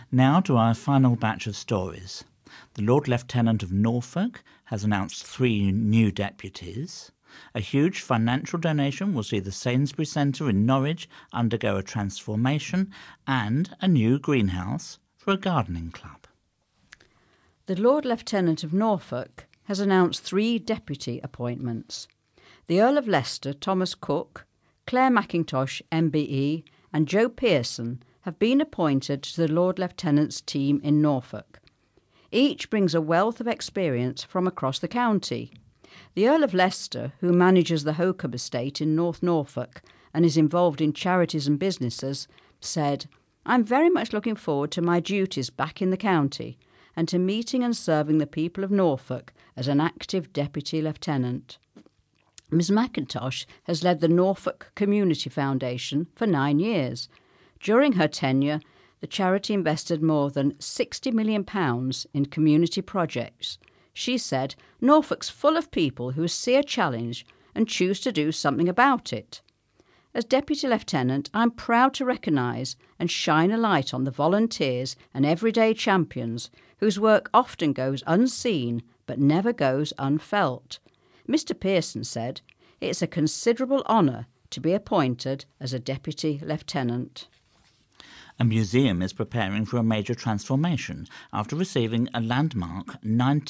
Now to our final batch of stories. The Lord Lieutenant of Norfolk has announced 3 new deputies. A huge financial donation will see the Sainsbury Centre in Norwich undergo a transformation, and a new greenhouse for a gardening club. The Lord Lieutenant of Norfolk has announced 3 deputy appointments. The Earl of Leicester, Thomas Cook, Claire McIntosh, MBE, and Joe Pearson have been appointed to the Lord Lieutenant's team in Norfolk. Each brings a wealth of experience from across the county. The Earl of Leicester, who manages the Hocum estate in North Norfolk and is involved in charities and businesses, said, "I'm very much looking forward to my duties back in the county and to meeting and serving the people of Norfolk as an active Deputy Lieutenant." Ms McIntosh has led the Norfolk Community Foundation for 9 years. During her tenure, the charity invested more than £60 million in community projects. She said, "Norfolk's full of people who see a challenge and choose to do something about it." As Deputy Lieutenant, I'm proud to recognise and shine a light on the volunteers and everyday champions whose work often goes unseen but never goes unfelt. Mr Pearson said, "It's a considerable honour to be appointed as a Deputy Lieutenant." A museum is preparing for a major transformation after receiving a landmark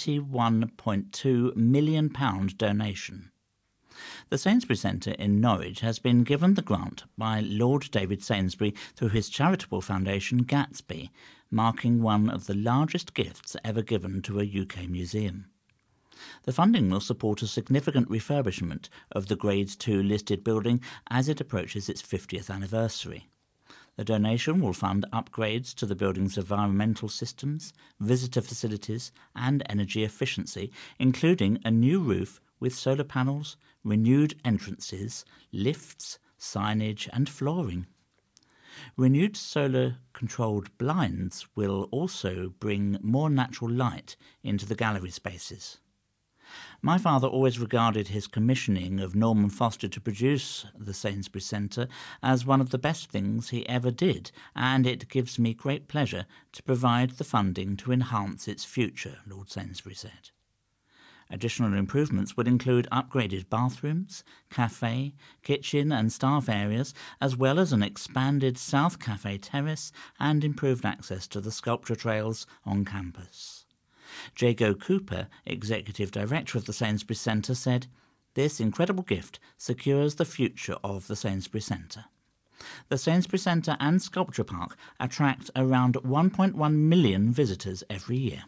£91.2 million donation. The Sainsbury Centre in Norwich has been given the grant by Lord David Sainsbury through his charitable foundation Gatsby, marking one of the largest gifts ever given to a UK museum. The funding will support a significant refurbishment of the Grade 2 listed building as it approaches its 50th anniversary. The donation will fund upgrades to the building's environmental systems, visitor facilities and energy efficiency, including a new roof with solar panels, renewed entrances, lifts, signage and flooring. Renewed solar-controlled blinds will also bring more natural light into the gallery spaces. My father always regarded his commissioning of Norman Foster to produce the Sainsbury Centre as one of the best things he ever did, and it gives me great pleasure to provide the funding to enhance its future, Lord Sainsbury said. Additional improvements would include upgraded bathrooms, cafe, kitchen and staff areas, as well as an expanded South Cafe terrace and improved access to the sculpture trails on campus. Jago Cooper, Executive Director of the Sainsbury Centre, said, "This incredible gift secures the future of the Sainsbury Centre." The Sainsbury Centre and Sculpture Park attract around 1.1 million visitors every year.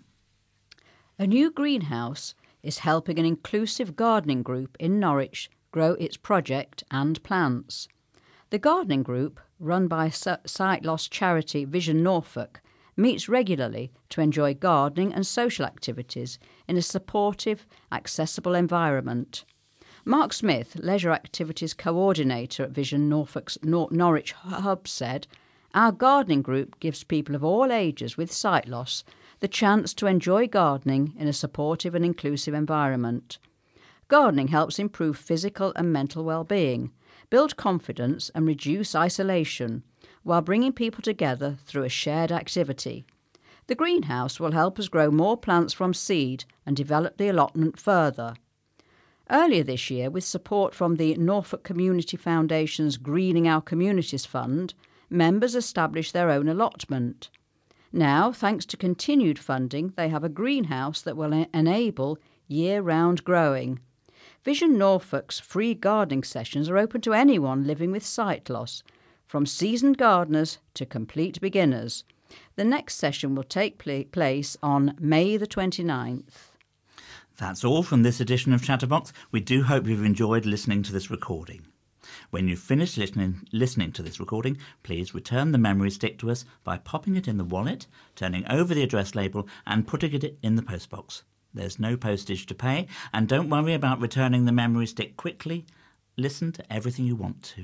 A new greenhouse is helping an inclusive gardening group in Norwich grow its project and plants. The gardening group, run by sight loss charity Vision Norfolk, meets regularly to enjoy gardening and social activities in a supportive, accessible environment. Mark Smith, Leisure Activities Coordinator at Vision Norfolk's Norwich Hub, said, "Our gardening group gives people of all ages with sight loss the chance to enjoy gardening in a supportive and inclusive environment. Gardening helps improve physical and mental well-being, build confidence and reduce isolation, while bringing people together through a shared activity. The greenhouse will help us grow more plants from seed and develop the allotment further." Earlier this year, with support from the Norfolk Community Foundation's Greening Our Communities Fund, members established their own allotment. Now, thanks to continued funding, they have a greenhouse that will enable year-round growing. Vision Norfolk's free gardening sessions are open to anyone living with sight loss, from seasoned gardeners to complete beginners. The next session will take place on May the 29th. That's all from this edition of Chatterbox. We do hope you've enjoyed listening to this recording. When you've finished listening to this recording, please return the memory stick to us by popping it in the wallet, turning over the address label and putting it in the postbox. There's no postage to pay, and don't worry about returning the memory stick quickly. Listen to everything you want to.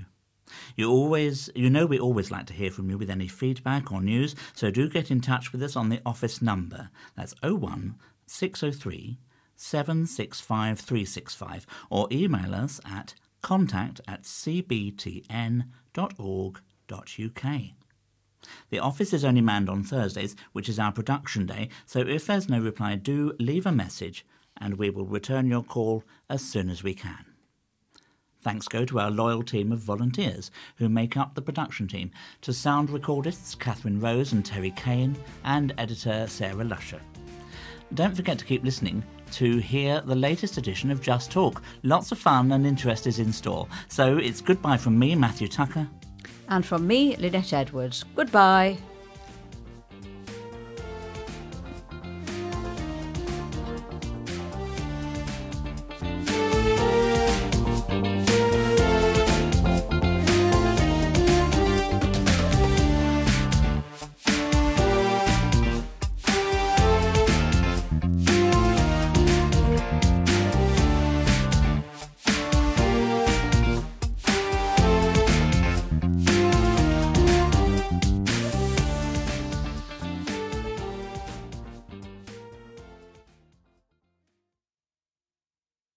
You know we always like to hear from you with any feedback or news, so do get in touch with us on the office number. That's 01 603 765 365, or email us at contact@cbtn.org.uk. The office is only manned on Thursdays, which is our production day, so if there's no reply, do leave a message and we will return your call as soon as we can. Thanks go to our loyal team of volunteers who make up the production team, to sound recordists Catherine Rose and Terry Kane, and editor Sarah Lusher. Don't forget to keep listening to hear the latest edition of Just Talk. Lots of fun and interest is in store. So it's goodbye from me, Matthew Tucker. And from me, Lynette Edwards. Goodbye.